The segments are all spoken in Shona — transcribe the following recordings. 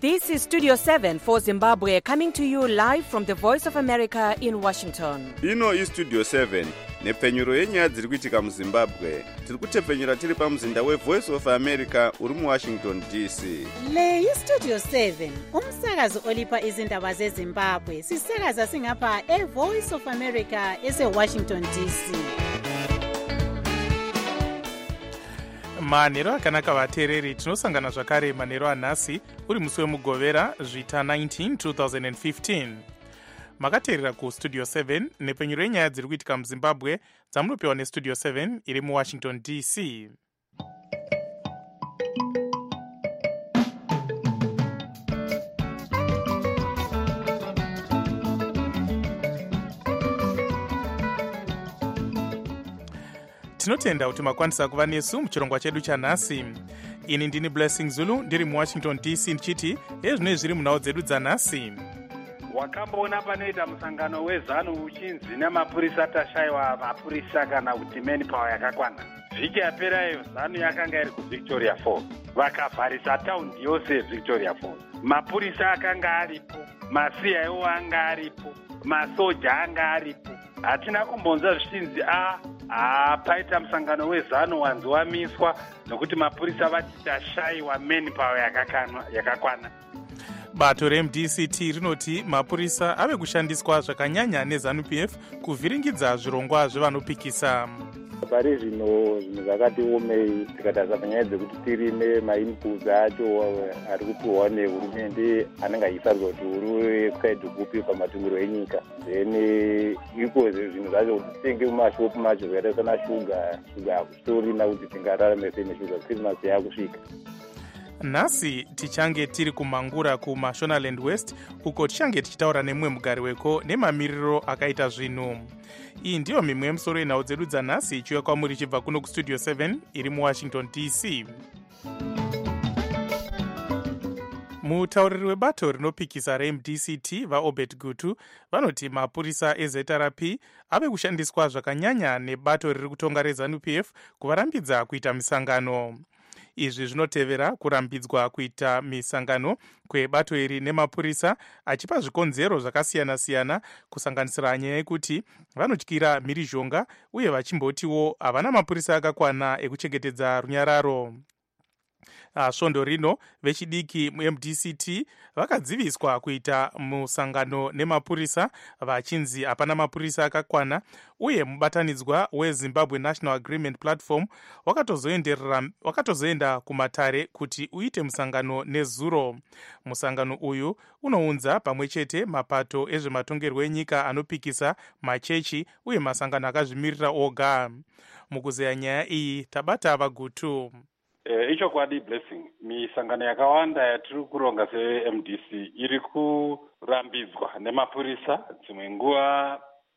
This is Studio 7 for Zimbabwe, coming to you live from the Voice of America in Washington. Ino iStudio 7 nepfenyuro yenyaya dziri kuitika muZimbabwe. Tiri kutepfenyura tiri pamuzinda weVoice of America uri muWashington DC. Le iStudio 7 umsakazo olipa izindaba zeZimbabwe. Sisakaza singapha eVoice of America eseWashington DC. manhero akanaka vateereri, tinosangana zvakare manhero anhasi uri musi wemugovera zvita 19 2015. makateerera kustudio 7 nepfenyuro yenyaya dziri kuitika muzimbabwe dzamunopiwa nestudio 7 iri muwashington DC. tinotenda kuti makwanisa kuva nesu muchirongwa chedu chanhasi. ini ndini Blessing Zulu ndiri muwashington DC ndichiti ezvinoi zviri munhau dzedu dzanhasi. wakamboona panoita musangano wezanu uchinzi nemapurisa tashayiwa mapurisa kana kuti manpower yakakwana. vhiki yaperayo zanu yakanga iri kuVictoria Falls, vakavharisa taundi yose yeVictoria Falls. mapurisa akanga aripo, masiyaiwo anga aripo, masoja anga aripo. hatina kumbonza zvichinzi paita musangano wezanu wanzi wamiswa nokuti mapurisa vati tashayiwa manpower yakakwana. bato reMDCT rinoti mapurisa ave kushandiswa zvakanyanya neZANU-PF kuvhiringidza zvirongwa zvevanopikisa. pari zvino zvinhu zvakati omei tikatarisa panyaya dzekuti tirime mainputs acho ari kupiwa nehurumende anenge achisarudzwa kuti uri website kupi pamatungiro enyika. then iko zvinhu zvacho kuti titenge mumashopu macho zvakaita sana shuga hakustorina kuti tingararame sei neshuga. Christmas yakusvika. nhasi tichange tiri kumangura kuMashonaland West uko tichange tichitaura nemumwe mugari weko nemamiriro akaita zvinhu. iyi ndiyo mimwe yemusoro yenhau dzedu dzanhasi ichiuya kwamuri ichibva kuno kustudio 7 iri muwashington DC. mutauriri webato rinopikisa reMDCT vaObed Gutu vanoti mapurisa eZRP ave kushandiswa zvakanyanya nebato riri kutonga reZANU-PF kuvarambidza kuita misangano. izvi zvinotevera kurambidzwa kuita misangano kwebato iri nemapurisa achipa zvikonzero zvakasiyana-siyana kusanganisira nyaya yekuti vanotyira mhirizhonga uye vachimbotiwo havana mapurisa akakwana ekuchengetedza runyararo. svondo rino vechidiki muMDCT vakadziviswa kuita musangano nemapurisa vachinzi hapana mapurisa akakwana, uye mubatanidzwa weZimbabwe National Agreement Platform wakatozoenda kumatare kuti uite musangano nezuro. musangano uyu unounza pamwe chete mapato ezvematongerwo enyika anopikisa, machechi uye masangano akazvimirira oga. mukuzeya nyaya iyi tabata vaGutu. ichokwadi Blessing, misangano yakawanda yatiri kuronga seMDC iri kurambidzwa nemapurisa. dzimwe nguva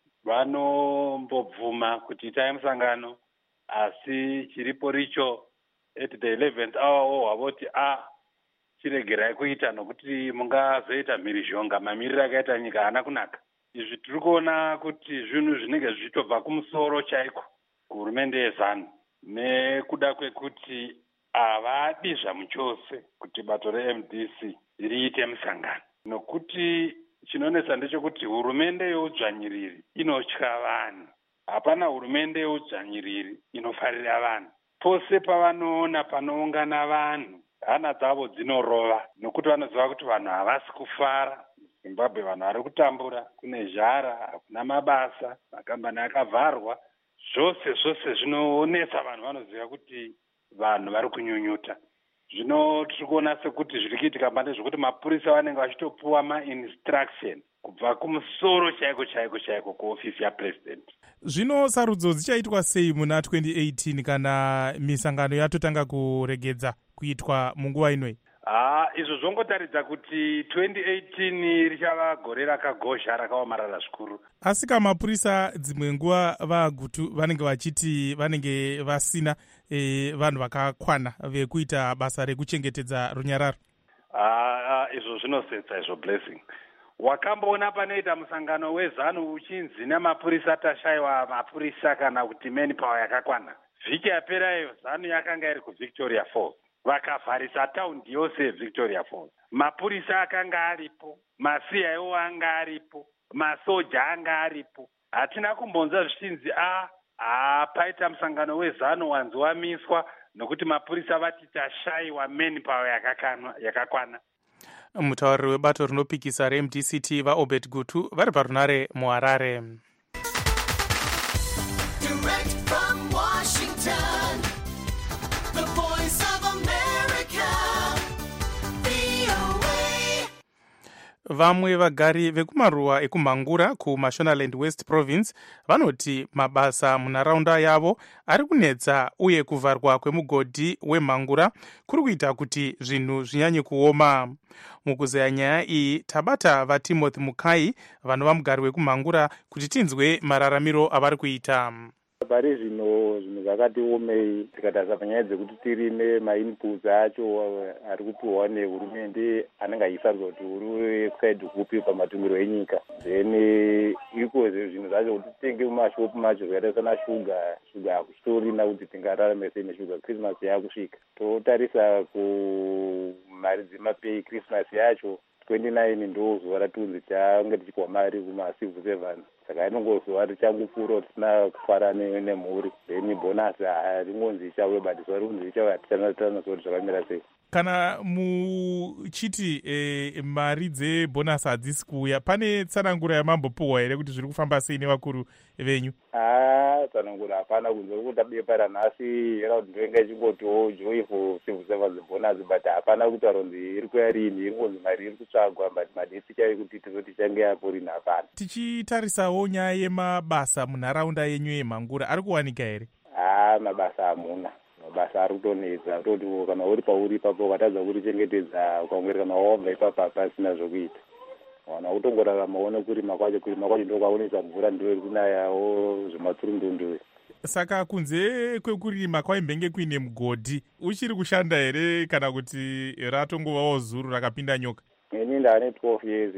vanombobvuma kuti itai musangano, asi chiripo richo at the 11th hour wavoti chiregerai kuita nokuti mungazoita mhirizhonga. mamiriro akaita nyika haana kunaka. izvi tiri kuona kuti zvinhu zvinenge zvichitobva kumusoro chaiko kuhurumende yeZANU, nekuda kwekuti havadi zvamuchose kuti bato reMDC riite musangano, nokuti chinonetsa ndechekuti hurumende yeudzvanyiriri inotya vanhu. hapana hurumende yeudzvanyiriri inofarira vanhu. pose pavanoona panoungana vanhu hana dzavo dzinorova, nokuti vanoziva kuti vanhu havasi kufara. Zimbabwe vanhu vari kutambura, kune zhara, hakuna mabasa, makambani akavharwa. zvose zvinonetsa vanhu. vanoziva kuti vanhu vari kunyunyuta. zvino tiri kuona sekuti zviri kuitika mhande zvokuti mapurisa vanenge vachitopuwa mainstruction kubva kumusoro chaiko kuofisi yapresident. zvino sarudzo dzichaitwa sei muna 2018 kana misangano yatotanga kuregedza kuitwa munguva inoi? izvo zvongotaridza kuti 2018 richava gore rakagozha rakaomarara zvikuru. asi kamapurisa dzimwe nguva vaGutu vanenge vachiti vanenge vasina vanhu vakakwana vekuita basa rekuchengetedza runyararo. izvo zvinosetsa izvo Blessing. wakamboona panoita musangano wezanu uchinzi nemapurisa tashayiwa mapurisa kana kuti manpower yakakwana. vhiki yaperayo zanu yakanga iri kuVictoria Falls, vakavharisa taundi yose yeVictoria Falls. Mapurisa akanga aripo, maCIO anga aripo, masoja anga aripo. Hatina kumbonza zvichinzi paita musangano wezano wanzi wamiswa nokuti mapurisa vati tashayiwa manpower yakakwana. Mutauriri webato rinopikisa reMDCT vaObed Gutu vari parunare muHarare. Vamwe vagari vekumaruwa ekumhangura kuMashonaland West Province vanoti mabasa munharaunda yavo ari kunetsa uye kuvharwa kwemugodhi wemhangura kuri kuita kuti zvinhu zvinyanye kuoma. Mukuzeya nyaya iyi tabata vaTimothy Mukai vanova mugari wekumhangura kuti tinzwe mararamiro avari kuita. Pari zvino zvakati omei tikatarisa panyaya dzekuti tirime mainputs acho ari kupiwa nehurumende anenge achisarudzwa kuti uri kusaidhi kupi pamatungiro enyika. Then iko zvinhu zvacho kuti titenge mumashopu macho zvakaita sana shuga hakuchitorina kuti tingararame sei neshuga. Christmas yakusvika, totarisa kumari dzemapei Christmas yacho 29 ndo zuva ratunzi change tichipiwa mari kumacivil servants. Saka inongozuva richangopfuura tisina kufara nemhuri. Then bonus haringonzi ichauya but zuva rikunzi ichauya hatichanatarana kuti zvakamira sei. Kana muchiti mari dzebonus hadzisi kuuya, pane tsanangura yamambopuhwa here kuti zviri kufamba sei nevakuru venyu? Tsanangura hapana, kunze kuti tabepa ranhasi yera kuti ndoinga ichingotiwo joy for civil servants bonus but hapana kutaura kunzi iri kuya rini, iri kunzi mari iri kutsvagwa but madesi chai kuti tizoti change yapo rini hapana. Tichitarisawo nyaya yemabasa munharaunda yenyu yemhangura ari kuwanika here? Mabasa hamuna. Mabasa ari kutonetsa, toti kana uri pauri ipapo ukatadza kurichengetedza ukangweri kana wabva ipapo pasina zvokuita. Wana kutongorarama uone kurima kwacho ndo kwaonesa mvura ndo iri kunayawo zvematurundundu. Saka kunze kwekurima kwaimbenge kuine mugodhi, uchiri kushanda here kana kuti ratongovawo zuru rakapinda nyoka? Ini ndane 12 years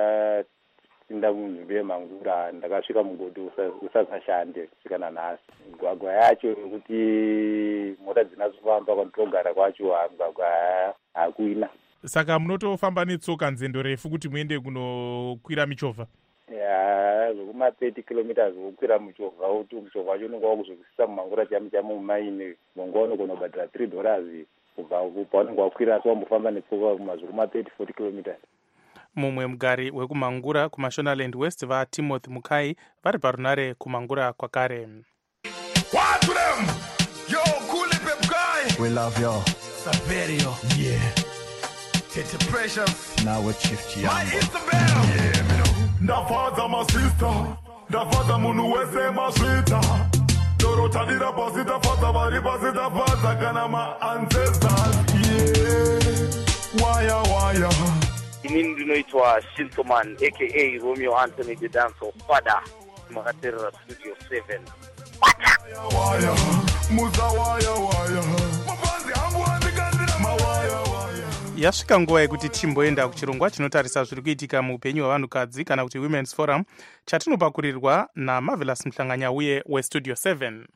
ndatinda munzvimbo yemhangura, ndakasvika mugodhi usasashande kusvika nanhasi. Migwagwa yacho yekuti mota dzinazofamba kwanotogara kwacho migwagwa hakuina. Saka munotofamba netsoka nzendo refu kuti muende kunokwira michovha? Zvokuma 30 kilometers wokwira muchovha, kuti muchovha wacho unenge wakuzokwisisa mumhangura chamu mumaini. Mongo unogona kubhadhira $3 kubva paunenge wakwira, asi wambofamba netsoka zvokuma 30-40 kilometers. Mumwe mugari wekumhangura kuMashonaland West vaTimothy Mukai vari parunare kumhangura kwakare. What to them? Yo, cool pep guy. We love you. Saverio. Yeah. It's a precious. Now we're Chief Chiambo. My Isabel. Yeah, me know. Da father my sister. Da father munu wese my sweeter. Doro tadira posita father bari posita father kana my ancestors. Yeah. Waya. Inini ndinoitwa Shintoman aka Romeo Anthony the Dancer Father. Makatera Studio 7. Waya. Muza waya. Mabanzi hangu andigandira mawaya. Yasvika nguva yekuti timboenda kuchirongwa chinotarisa zviri kuitika muupenyu hwavanhukadzi kana kuti Women's Forum, chatinopakurirwa naMarvelous Mhlanganyauye weStudio 7.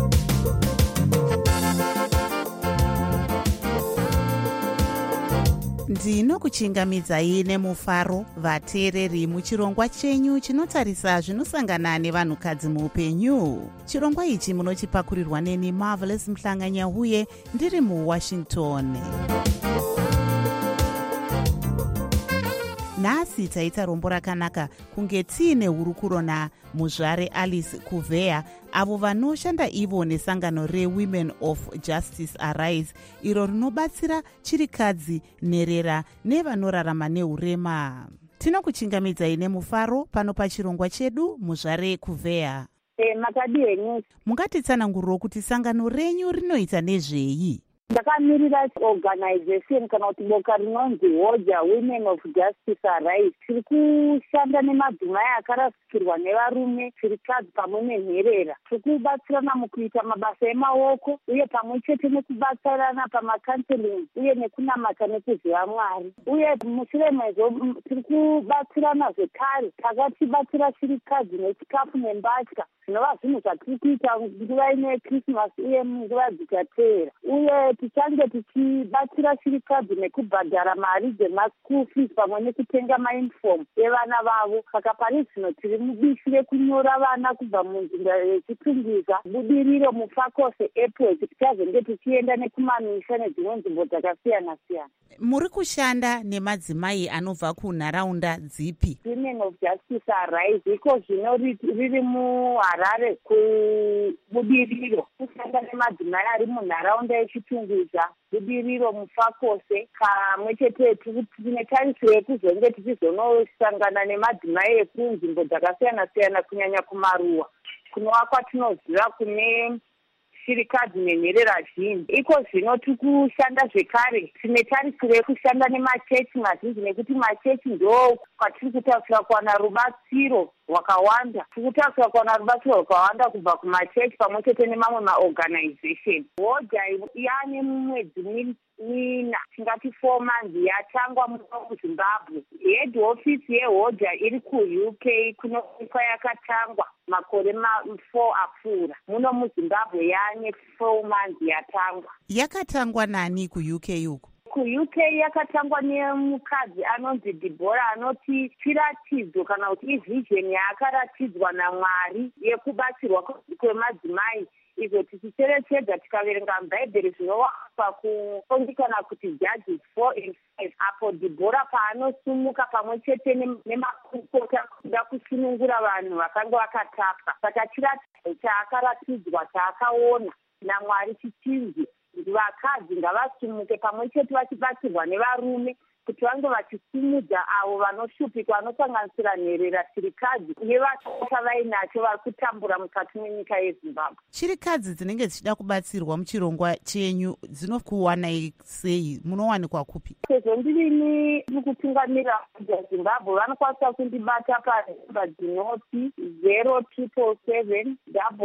Ndinokuchingamidzai nemufaro vateereri muchirongwa chenyu chinotarisa zvinosangana nevanhukadzi muupenyu. Chirongwa ichi munochipakurirwa neni Marvelous Mhlanganyauye ndiri muWashington. Nhasi taita rombo rakanaka kunge tiine hurukuro naMuzvare Alice Kuvea, avo vanoshanda ivo nesangano reWomen of Justice Arise, iro rinobatsira chirikadzi, nherera nevanorarama neurema. Tinokuchingamidzai nemufaro pano pachirongwa chedu. Muzvare Kuvea, makadi henyu mungatitsananguriro kuti sangano renyu rinoita nezvei? Ndakamirira organization kana kuti boka rinonzi Hoja Women of Justice Arise. Tiri kushanda nemadzimai akarasikirwa nevarume, chirikadzi pamwe nenherera. Tiri kubatsirana mukuita mabasa emaoko uye pamwe chete nekubatsirana pamacounseling uye nekunamata nekuziva Mwari. Uye mushure mezvo tiri kubatsirana zvekare takatibatsira chirikadzi nechikafu nembatya zvinova zvinhu zvatiri kuita nguva ine krismasi uye munguva dzikateera, uye tichange tichibatsira shirikadzi nekubhadhara mari dzemaschool fees pamwe nekutenga mauniform evana vavo. Saka pari zvino tiri mubishi rekunyora vana kubva munzira yechitungwiza budiriro mufakose April kuti tichazenge tichienda nekumamisha nedzimwe nzvimbo dzakasiyana siyana. Muri kushanda nemadzimai anobva kunharaunda dzipi? Women of Justice Arise iko zvino riri muHarare kubudiriro, kushanda nemadzimai ari munharaunda yechitungwiza budiriro mufakose. Kamwe chete tine tarisiro yekuzonge tichizonosangana nemadzimai ekunzvimbo dzakasiyana siyana, kunyanya kumaruwa kunova kwatinoziva kune shirikadzi nenherera zhinji. Iko zvino tiri kushanda zvekare, tine tarisiro yekushanda nemachechi mazhinji, nekuti machechi ndo kwatiri kutarisira kuwana rubatsiro rwakawanda. Tiri kutarisira kuwana rubatsiro rwakawanda kubva kumachechi pamwe chete nemamwe maorganization. Hodha yaane mwedzi mina, tingati 4 months, yatangwa muno muZimbabwe. Head office yehodha iri kuUK kunowanikwa yakatangwa makore 4 apfuura. Muno muZimbabwe yaane 4 months yatangwa. Yakatangwa nani kuUK uku? KuUK yakatangwa nemukadzi anonzi Deborah, anoti chiratidzo kana kuti ivhizheni yaakaratidzwa naMwari yekubatsirwa kwemadzimai. Izvo tichicherechedza tikaverenga mubhaibheri zvinovakwa kufundikana kuti Judges 4 and 5, apo Deborah paanosumuka pamwe chete nemakurukota kuda kusunungura vanhu vakanga vakatapwa. Saka chiratidzo chaakaratidzwa chaakaona naMwari chichinzi vakadzi ngavasumuke pamwe chete vachibatsirwa nevarume kuti vange vachisimudza avo vanoshupikwa, vanosanganisira nherera, shirikadzi nevasaka vainacho vari kutambura mukati menyika yeZimbabwe. Shirikadzi dzinenge dzichida kubatsirwa muchirongwa chenyu dzinokuwanai sei? Munowanikwa kupi? Sezvo ndiri kutungamira Zimbabwe, vanokwanisa kundibata panhamba dzinoti 0277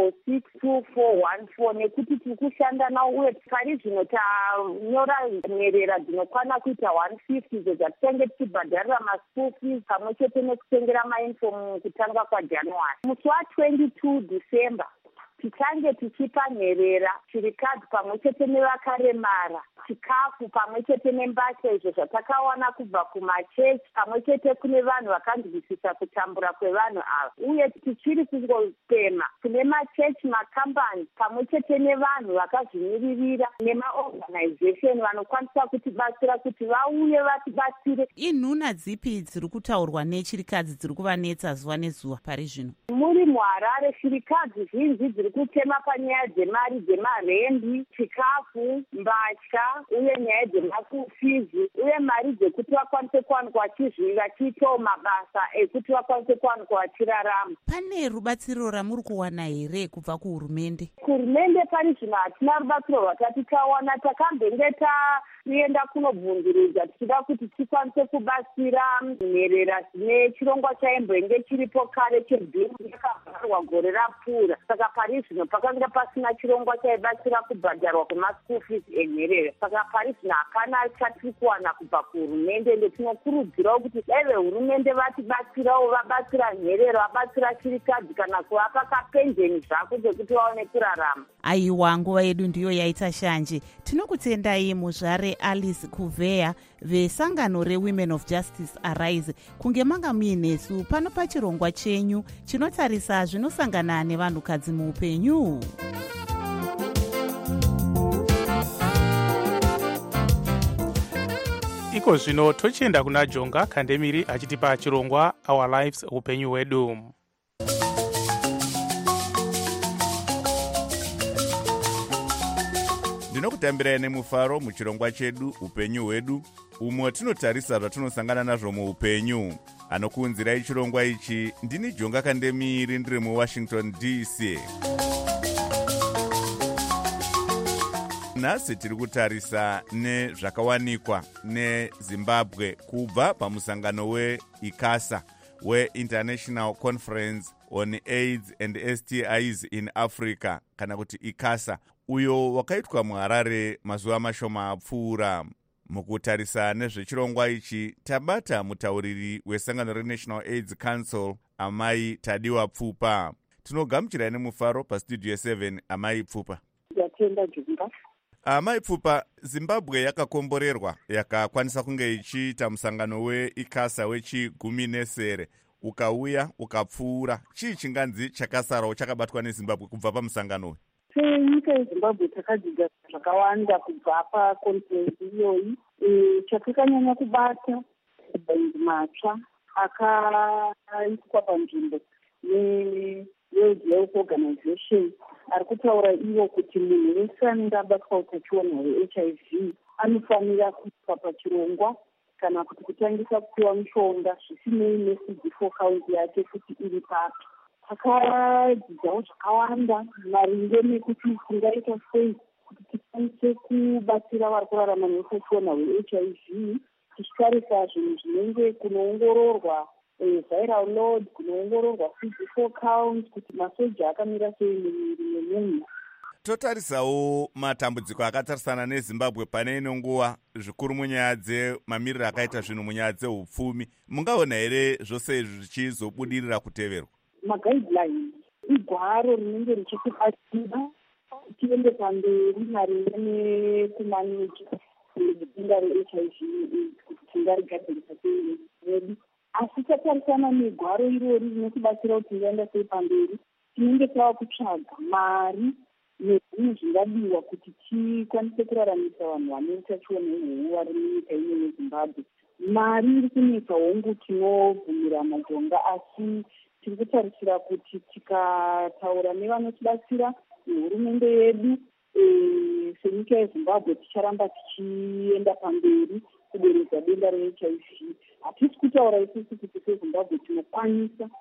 662414, nekuti tiri kushanda navo uye pari zvino tanyora nherera dzinokwana kuita 150 idzo dzatinenge tichibhadharira maschool fees pamwe chete nekutengera mauniform kutanga kwaJanuary. Musi wa22 December tichange tichipa nherera shirikadzi pamwe chete nevakaremara chikafu pamwe chete nembasha, izvo zvatakawana kubva kumachechi pamwe chete kune vanhu vakanzwisisa kutambura kwevanhu ava. Uye tichiri kungopema kune machechi, makambani pamwe chete nevanhu vakazvimiririra nemaorganization vanokwanisa kutibatsira kuti vauye vatibatsire. Inhuna dzipi dziri kutaurwa nechirikadzi dziri kuvanetsa zuva nezuva pari zvino? Muri muHarare shirikadzi zhinji dziri kutema panyaya dzemari dzemarembi, chikafu, mbatya uye nyaya dzemakufizi uye mari dzekuti vakwanise kuwanikwa vachiitawo mabasa ekuti vakwanise kuwanikwa vachirarama. Pane rubatsiro ramuri kuwana here kubva kuhurumende? Kuhurumende pari zvino hatina rubatsiro rwatati tawana. Takambenge taenda kunobvunzurudza tichida kuti tikwanise kubatsira nherera dzine chirongwa chaimbenge chiripo kare chebhimu yakavharwa gore rapfuura. Saka pari zvino pakanga pasina chirongwa chaibatsira kubhadharwa kwemaschool fees enherera. Saka pari zvino hapana chatiri kuwana kubva kuhurumende. Ndetinokurudzirawo kuti dai vehurumende vatibatsirawo, vabatsira nherera, vabatsira chirikadzi kana kuvapa kapenjeni zvako zvekuti vaone kurarama. Aiwa, nguva yedu ndiyo yaita shanje. Tinokutendai muzvare Alice Kuvea vesangano reWomen of Justice Arise kunge manga muinesu pano pachirongwa chenyu chinotarisa zvinosangana nevanhukadzi muupenyu. Iko zvino tochienda kuna Jonga Kandemiri achitipa chirongwa Our Lives upenyu hwedu. Ndinokutambirai nemufaro muchirongwa chedu upenyu hwedu, umwe tinotarisa zvatinosangana nazvo muupenyu. Anokuunzirai chirongwa ichi ndini Jonga Kandemiri, ndiri muWashington DC. Nhasi tiri kutarisa nezvakawanikwa neZimbabwe kubva pamusangano weICASA, we-International Conference on AIDS and STIs in Africa, kana kuti ICASA, uyo wakaitwa muHarare mazuva mashoma apfuura. Mukutarisa nezvechirongwa ichi tabata mutauriri wesangano reNational AIDS Council, amai Tadiwa Pfupa. Tinogamuchirai nemufaro pastudio 7 Amai Pfupa. Yatenda Junga. Amai Pfupa, Zimbabwe yakakomborerwa yakakwanisa kunge ichiita musangano weICASA wechi-10 ukauya ukapfuura. Chii chinganzi chakasarawo chakabatwa neZimbabwe kubva pamusangano uyu? Senyika yeZimbabwe takadzidza zvakawanda kubva pakonferensi iyoyi. Chatakanyanya kubata mabhaindi matsva akaiswa panzvimbo neWorld Health Organization ari kutaura ivo kuti munhu wese anenge abatwa utachiona hweHIV anofanira kuiswa pachirongwa kana kuti kutangisa kupiwa mishonga zvisinei neCD4 count yake kuti iri papi. Takadzidzawo zvakawanda maringe nekuti tingaita sei kuti tikwanise kubatsira vari kurarama neutachiona hweHIV, tichitarisa zvinhu zvinenge kunoongororwa viral load, kunoongororwa CD4 count, kuti masoja akamira sei mumuviri memunhu. Totarisawo matambudziko akatarisana neZimbabwe pane ino nguva, zvikuru munyaya dzemamiriro akaita zvinhu munyaya dzeupfumi. Mungaona here zvose zvichizobudirira kuteverwa? Maguidelines igwaro rinenge richitibatsira tiende pamberi maringe nekumaneja denda reHIV kuti tingarigadzirisa sei redu. Asi tatarisana negwaro irori rinotibatsira kuti tingaenda sei pamberi, tinenge tava kutsvaga mari nezvinhu zvingadiwa kuti tikwanise kuraramisa vanhu vane utachiona hwehuu vari munyika ino yeZimbabwe. Mari iri kunetsa hongu, tinobvumirana Jonga, asi tiri kutarisira kuti tikataura nevanotibatsira nehurumende yedu senyika yeZimbabwe ticharamba tichienda pamberi kuderedza denda reHIV. Hatisi kutaura isusu kuti seZimbabwe tinokwanisa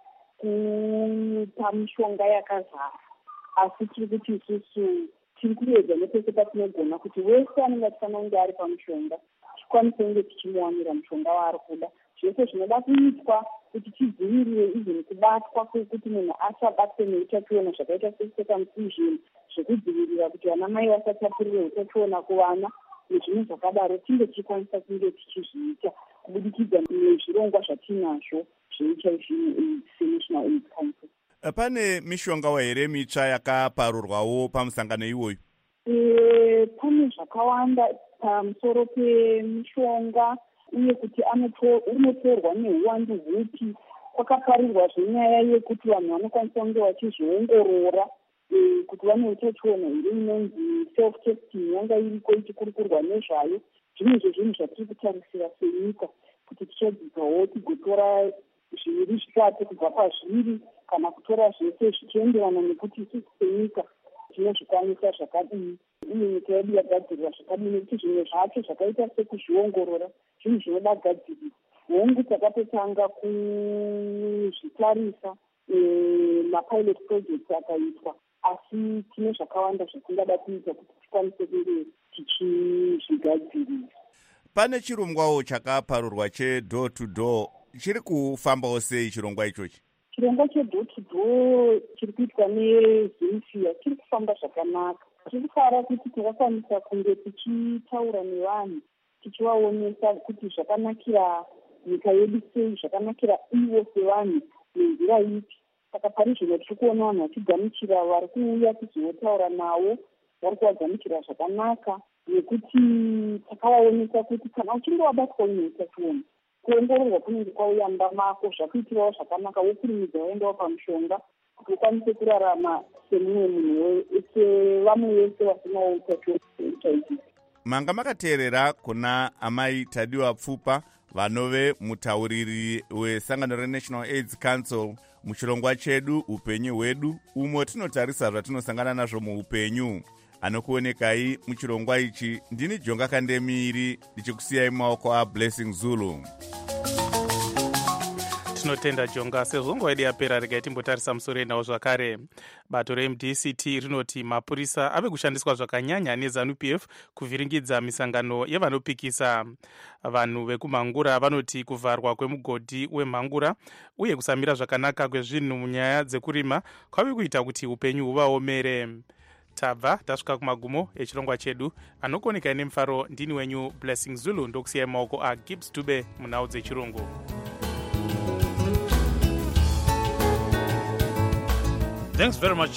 kupa mishonga yakazara, asi tiri kuti isusu tiri kuedza nepese patinogona kuti wese anenge atifanira kunge ari pamushonga tikwanise kunge tichimuwanira mushonga waari kuda. Zvese zvinoda kuitwa kuti tidzivirire izvi kubatwa kwekuti munhu asabatwe neutachiona zvakaita secircumcision, zvekudzivirira kuti vanamai vasatapurire utachiona kuvana nezvinhu zvakadaro, tinge tichikwanisa kunge tichizviita kubudikidza nezvirongwa zvatinazvo zveHIV seNational AIDS Council. Pane mishonga here mitsva yakaparurwawo pamusangano iwoyu? Pane zvakawanda pamusoro pemishonga uye kuti unotorwa neuwandu hupi. Kwakaparirwa zvenyaya yekuti vanhu vanokwanisa kunge vachizviongorora kuti vane utachiona here, inonzi self-testing yanga iriko ichikurukurwa nezvayo. Zvimwe zvezvinhu zvatiri kutarisira senyika kuti tichadzidzawo tigotora zviviri zvitatu kubva pazviri kana kutora zvese zvichienderana nekuti isusu senyika tinozvikwanisa zvakadii uye nyika yedu yagadzirira zvakadii, nekuti zvimwe zvacho zvakaita sekuzviongorora zvinhu zvinoda gadzirirwa. Hongu takatotanga kuzvitarisa mapilot project akaitwa, asi tine zvakawanda zvatingada kuita kuti tikwanise kunge tichizvigadzirira. Pane chirongwawo chakaparurwa chedoor to door, chiri kufambawo sei chirongwa ichochi? Chirongwa chedoor to door chiri kuitwa neZinfia chiri kufamba zvakanaka. Tiri kufara kuti tikakwanisa kunge tichitaura nevanhu tichivaonesa kuti zvakanakira nyika yedu sei, zvakanakira ivo sevanhu nenzira ipi. Saka pari zvino tiri kuona vanhu vachigamuchira, vari kuuya kuzotaura navo, vari kuvagamuchira zvakanaka, nekuti takavaonesa kuti kana uchinge wabatwa uine utachiona, kuongororwa kunenge kwauya mumba mako, zvakuitirawo zvakanaka, wokurumidza waendawo pamushonga kuti ukwanise kurarama semumwe munhu, sevamwe vese vasinawo utachiona hweHIV. Manga makateerera kuna Amai Tadiwa Pfupa, vanove mutauriri wesangano reNational AIDS Council muchirongwa chedu upenyu hwedu, umo tinotarisa zvatinosangana nazvo muupenyu. Anokuonekai muchirongwa ichi, ndini Jonga Kandemiri, ndichikusiyai mumaoko aBlessing Zulu. Tinotenda Jonga, sezvo nguva yedu yapera, regai timbotarisa musoro enawo zvakare. Bato reMDCT rinoti mapurisa ave kushandiswa zvakanyanya neZANU-PF kuvhiringidza misangano yevanopikisa. Vanhu vekumhangura vanoti kuvharwa kwemugodhi wemhangura uye kusamira zvakanaka kwezvinhu munyaya dzekurima kwave kuita kuti upenyu huvaomere. Tabva tasvika kumagumo echirongwa chedu. Anokuonekai nemufaro ndini wenyu Blessing Zulu, ndokusiyai maoko aGibbs Dube munhau dzechirungu. Thanks very much.